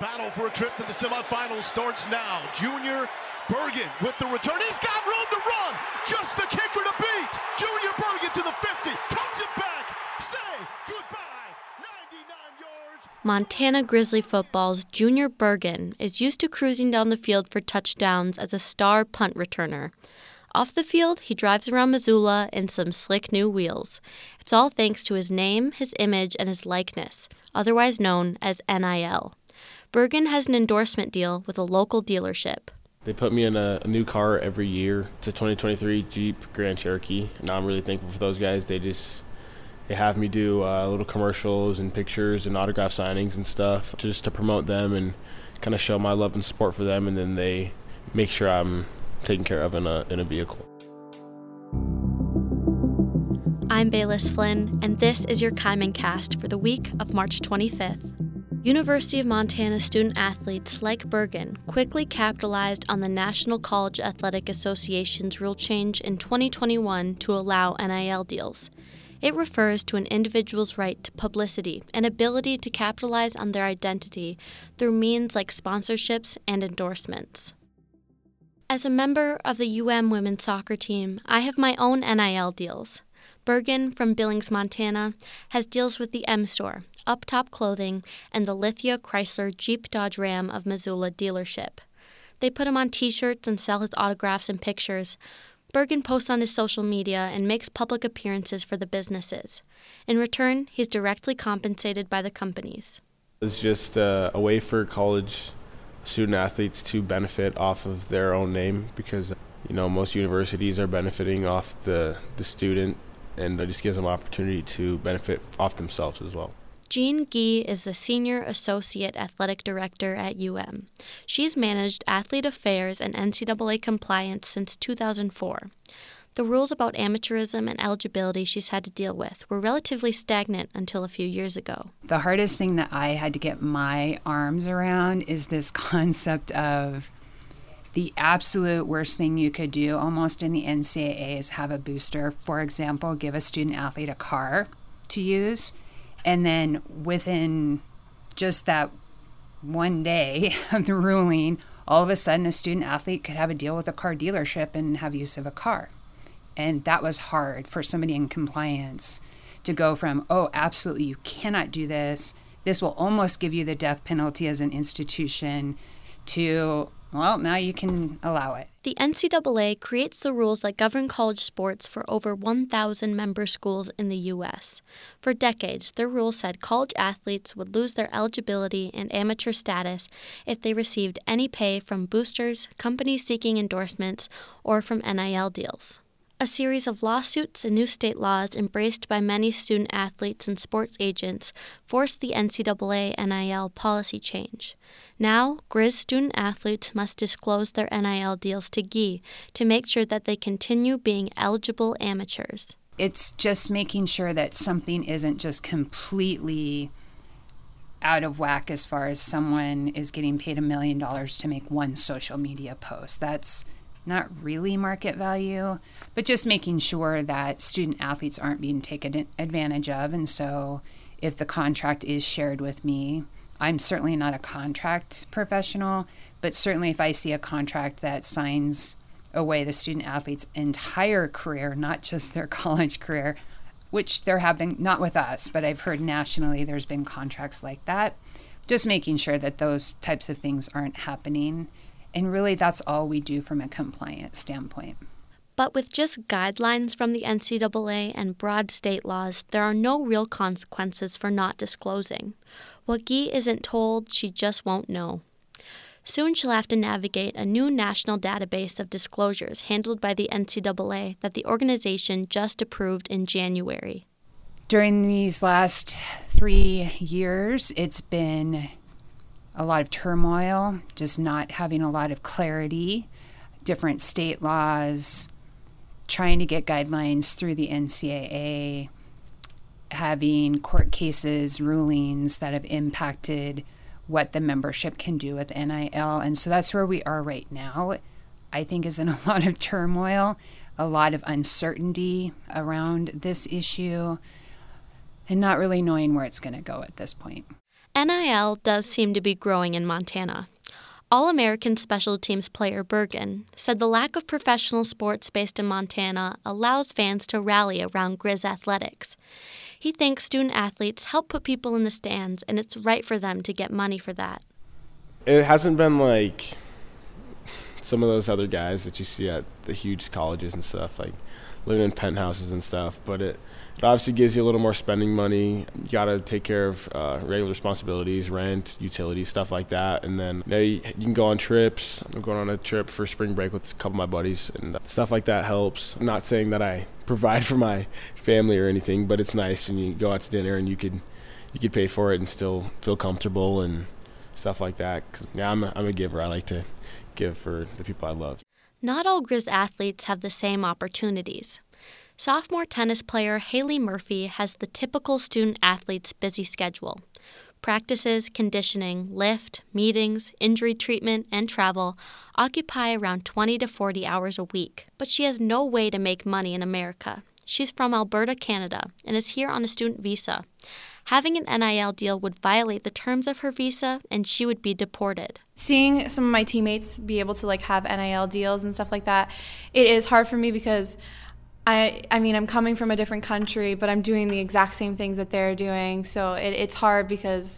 battle for a trip to the semifinals starts now. Junior Bergen with the return. He's got room to run. Just the kicker to beat. Junior Bergen to the 50. Cuts it back. Say goodbye. 99 yards. Montana Grizzly football's Junior Bergen is used to cruising down the field for touchdowns as a star punt returner. Off the field, he drives around Missoula in some slick new wheels. It's all thanks to his name, his image, and his likeness, otherwise known as NIL. Bergen has an endorsement deal with a local dealership. They put me in a new car every year. It's a 2023 Jeep Grand Cherokee, and I'm really thankful for those guys. They have me do little commercials and pictures and autograph signings and stuff just to promote them and kind of show my love and support for them, and then they make sure I'm taken care of in a vehicle. I'm Bayless Flynn, and this is your Kaiman Cast for the week of March 25th. University of Montana student athletes like Bergen quickly capitalized on the National College Athletic Association's rule change in 2021 to allow NIL deals. It refers to an individual's right to publicity and ability to capitalize on their identity through means like sponsorships and endorsements. As a member of the women's soccer team, I have my own NIL deals. Bergen from Billings, Montana, has deals with the M Store, Up Top Clothing, and the Lithia Chrysler Jeep Dodge Ram of Missoula dealership. They put him on T-shirts and sell his autographs and pictures. Bergen posts on his social media and makes public appearances for the businesses. In return, he's directly compensated by the companies. It's just a way for college student athletes to benefit off of their own name because, most universities are benefiting off the student, and it just gives them opportunity to benefit off themselves as well. Jean Guy is the Senior Associate Athletic Director at She's managed athlete affairs and NCAA compliance since 2004. The rules about amateurism and eligibility she's had to deal with were relatively stagnant until a few years ago. The hardest thing that I had to get my arms around is this concept of the absolute worst thing you could do almost in the NCAA is have a booster. For example, give a student athlete a car to use, and then within just that one day of the ruling, all of a sudden a student athlete could have a deal with a car dealership and have use of a car. And that was hard for somebody in compliance to go from, oh, absolutely, you cannot do this. This will almost give you the death penalty as an institution, to, well, now you can allow it. The NCAA creates the rules that govern college sports for over 1,000 member schools in the U.S. For decades, their rules said college athletes would lose their eligibility and amateur status if they received any pay from boosters, companies seeking endorsements, or from NIL deals. A series of lawsuits and new state laws embraced by many student athletes and sports agents forced the NCAA NIL policy change. Now, Grizz student athletes must disclose their NIL deals to GI to make sure that they continue being eligible amateurs. It's just making sure that something isn't just completely out of whack as far as someone is getting paid $1 million to make one social media post. That's not really market value, but just making sure that student athletes aren't being taken advantage of. And so if the contract is shared with me, I'm certainly not a contract professional, but certainly if I see a contract that signs away the student athlete's entire career, not just their college career, which there have been, not with us, but I've heard nationally there's been contracts like that, just making sure that those types of things aren't happening. And really, that's all we do from a compliance standpoint. But with just guidelines from the NCAA and broad state laws, there are no real consequences for not disclosing. What Guy isn't told, she just won't know. Soon she'll have to navigate a new national database of disclosures handled by the NCAA that the organization just approved in January. During these last 3 years, it's been a lot of turmoil, just not having a lot of clarity, different state laws, trying to get guidelines through the NCAA, having court cases, rulings that have impacted what the membership can do with NIL. And so that's where we are right now. I think is in a lot of turmoil, a lot of uncertainty around this issue, and not really knowing where it's going to go at this point. NIL does seem to be growing in Montana. All-American special teams player Bergen said the lack of professional sports based in Montana allows fans to rally around Grizz athletics. He thinks student athletes help put people in the stands, and it's right for them to get money for that. It hasn't been like some of those other guys that you see at the huge colleges and stuff, like living in penthouses and stuff, but it obviously gives you a little more spending money. You got to take care of regular responsibilities, rent, utilities, stuff like that. And then you can go on trips. I'm going on a trip for spring break with a couple of my buddies, and stuff like that helps. I'm not saying that I provide for my family or anything, but it's nice when you go out to dinner and you could pay for it and still feel comfortable and stuff like that. 'Cause, yeah, I'm a giver. I like to give for the people I love. Not all Grizz athletes have the same opportunities. Sophomore tennis player Haley Murphy has the typical student athlete's busy schedule. Practices, conditioning, lift, meetings, injury treatment, and travel occupy around 20 to 40 hours a week. But she has no way to make money in America. She's from Alberta, Canada, and is here on a student visa. Having an NIL deal would violate the terms of her visa, and she would be deported. Seeing some of my teammates be able to have NIL deals and stuff like that, it is hard for me because I mean, I'm coming from a different country, but I'm doing the exact same things that they're doing. So it's hard because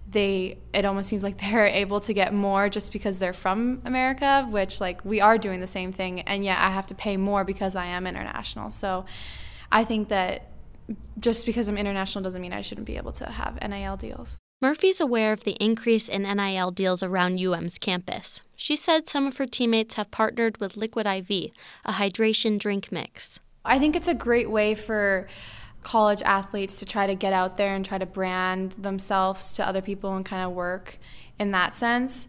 it almost seems like they're able to get more just because they're from America, which we are doing the same thing. And yet I have to pay more because I am international. So I think that just because I'm international doesn't mean I shouldn't be able to have NIL deals. Murphy's aware of the increase in NIL deals around UM's campus. She said some of her teammates have partnered with Liquid IV, a hydration drink mix. I think it's a great way for college athletes to try to get out there and try to brand themselves to other people and kind of work in that sense.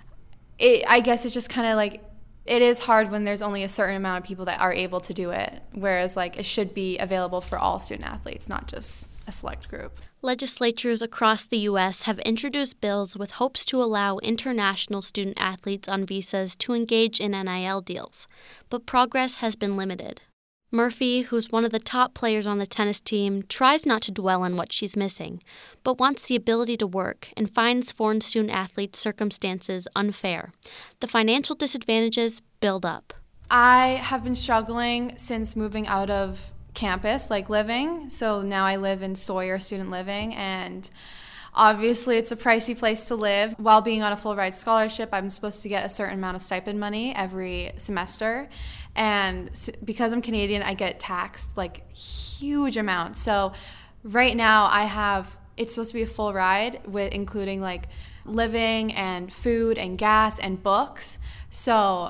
I guess it's just kind of it is hard when there's only a certain amount of people that are able to do it, whereas it should be available for all student athletes, not just a select group. Legislatures across the U.S. have introduced bills with hopes to allow international student athletes on visas to engage in NIL deals, but progress has been limited. Murphy, who's one of the top players on the tennis team, tries not to dwell on what she's missing, but wants the ability to work and finds foreign student athletes' circumstances unfair. The financial disadvantages build up. I have been struggling since moving out of campus, living. So now I live in Sawyer student living, and obviously it's a pricey place to live. While being on a full ride scholarship, I'm supposed to get a certain amount of stipend money every semester. And because I'm Canadian, I get taxed huge amounts. So right now it's supposed to be a full ride with including living and food and gas and books. So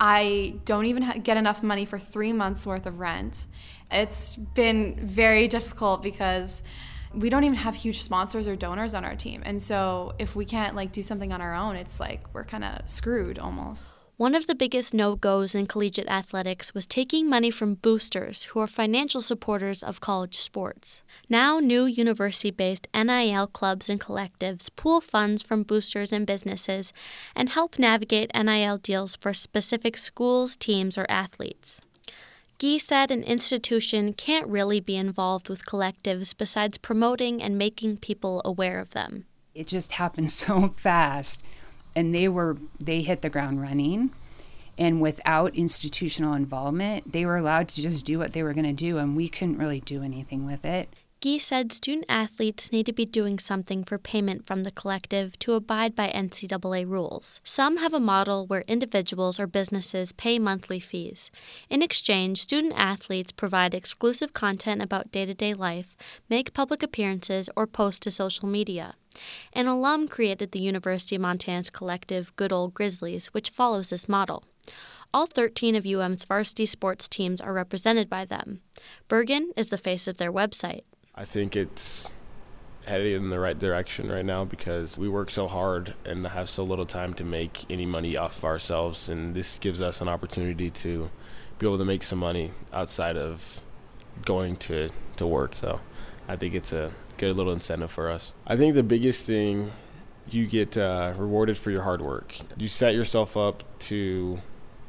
I don't even get enough money for 3 months worth of rent. It's been very difficult because we don't even have huge sponsors or donors on our team. And so if we can't do something on our own, it's we're kind of screwed almost. One of the biggest no-goes in collegiate athletics was taking money from boosters, who are financial supporters of college sports. Now, new university-based NIL clubs and collectives pool funds from boosters and businesses and help navigate NIL deals for specific schools, teams, or athletes. Guy said an institution can't really be involved with collectives besides promoting and making people aware of them. It just happened so fast. And they hit the ground running, and without institutional involvement, they were allowed to just do what they were going to do, and we couldn't really do anything with it. Guy said student athletes need to be doing something for payment from the collective to abide by NCAA rules. Some have a model where individuals or businesses pay monthly fees. In exchange, student athletes provide exclusive content about day-to-day life, make public appearances, or post to social media. An alum created the University of Montana's collective Good Old Grizzlies, which follows this model. All 13 of UM's varsity sports teams are represented by them. Bergen is the face of their website. I think it's headed in the right direction right now because we work so hard and have so little time to make any money off of ourselves, and this gives us an opportunity to be able to make some money outside of going to work. So I think it's a good little incentive for us. I think the biggest thing, you get rewarded for your hard work. You set yourself up to,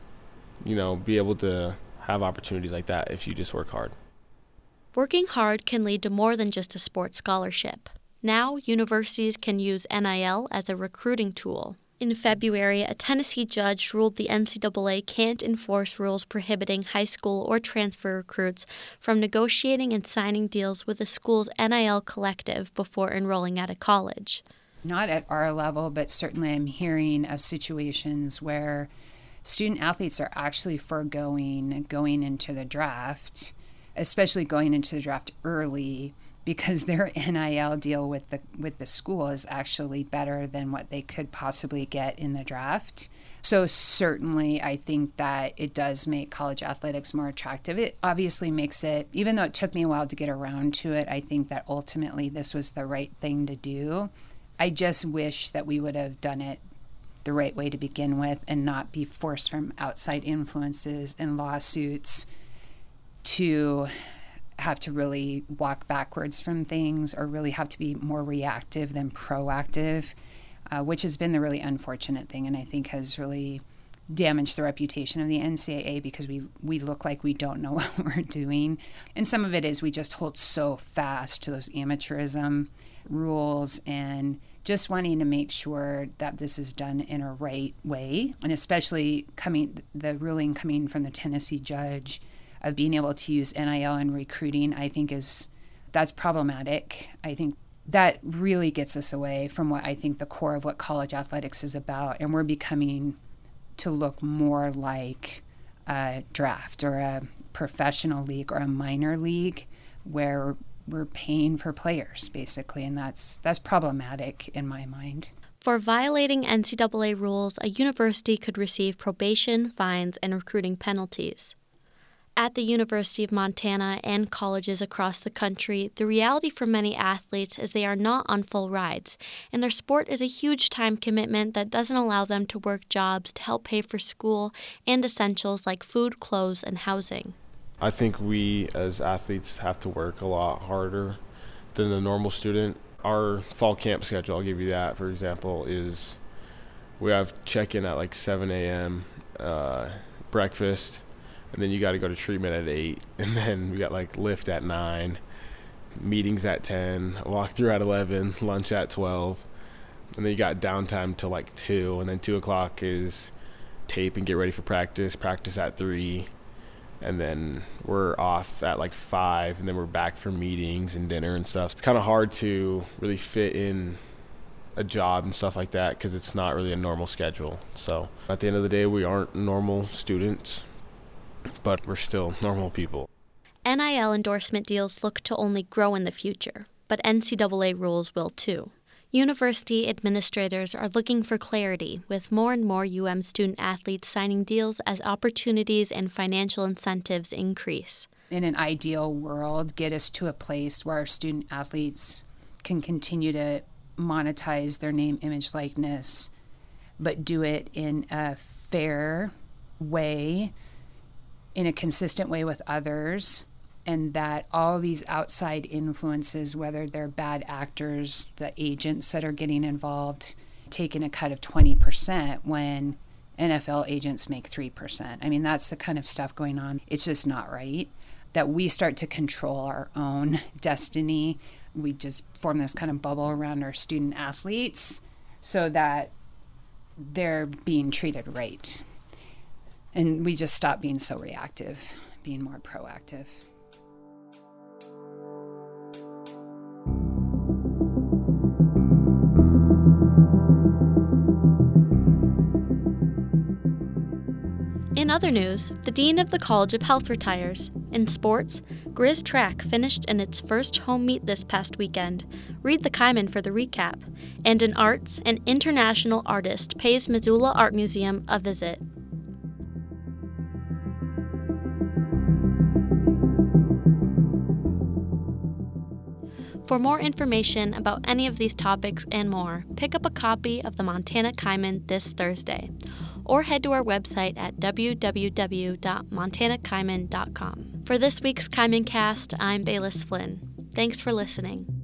be able to have opportunities like that if you just work hard. Working hard can lead to more than just a sports scholarship. Now, universities can use NIL as a recruiting tool. In February, a Tennessee judge ruled the NCAA can't enforce rules prohibiting high school or transfer recruits from negotiating and signing deals with a school's NIL collective before enrolling at a college. Not at our level, but certainly I'm hearing of situations where student athletes are actually foregoing going into the draft, especially going into the draft early, because their NIL deal with the school is actually better than what they could possibly get in the draft. So certainly I think that it does make college athletics more attractive. It obviously makes it, even though it took me a while to get around to it, I think that ultimately this was the right thing to do. I just wish that we would have done it the right way to begin with and not be forced from outside influences and lawsuits to have to really walk backwards from things or really have to be more reactive than proactive, which has been the really unfortunate thing, and I think has really damaged the reputation of the NCAA because we look like we don't know what we're doing. And some of it is we just hold so fast to those amateurism rules and just wanting to make sure that this is done in a right way. And especially the ruling coming from the Tennessee judge of being able to use NIL in recruiting, I think that's problematic. I think that really gets us away from what I think the core of what college athletics is about. And we're becoming to look more like a draft or a professional league or a minor league where we're paying for players, basically. And that's problematic in my mind. For violating NCAA rules, a university could receive probation, fines, and recruiting penalties. At the University of Montana and colleges across the country, the reality for many athletes is they are not on full rides, and their sport is a huge time commitment that doesn't allow them to work jobs to help pay for school and essentials like food, clothes, and housing. I think we as athletes have to work a lot harder than the normal student. Our fall camp schedule, I'll give you that, for example, is we have check-in at like 7 a.m., breakfast, and then you got to go to treatment at 8, and then we got like lift at 9, meetings at 10, walk through at 11, lunch at 12, and then you got downtime till like 2, and then 2 o'clock is tape and get ready for practice at 3, and then we're off at like 5, and then we're back for meetings and dinner and stuff. It's kind of hard to really fit in a job and stuff like that because it's not really a normal schedule. So at the end of the day, we aren't normal students, but we're still normal people. NIL endorsement deals look to only grow in the future, but NCAA rules will too. University administrators are looking for clarity, with more and more UM student-athletes signing deals as opportunities and financial incentives increase. In an ideal world, get us to a place where our student-athletes can continue to monetize their name, image, likeness, but do it in a fair way, in a consistent way with others, and that all these outside influences, whether they're bad actors, the agents that are getting involved, taking a cut of 20% when NFL agents make 3%. I mean, that's the kind of stuff going on. It's just not right. That we start to control our own destiny. We just form this kind of bubble around our student athletes so that they're being treated right. And we just stop being so reactive, being more proactive. In other news, the Dean of the College of Health retires. In sports, Grizz Track finished in its first home meet this past weekend. Read the Kaimin for the recap. And in arts, an international artist pays Missoula Art Museum a visit. For more information about any of these topics and more, pick up a copy of the Montana Kaimin this Thursday, or head to our website at www.montanakaimin.com. For this week's Kaimin Cast, I'm Bayless Flynn. Thanks for listening.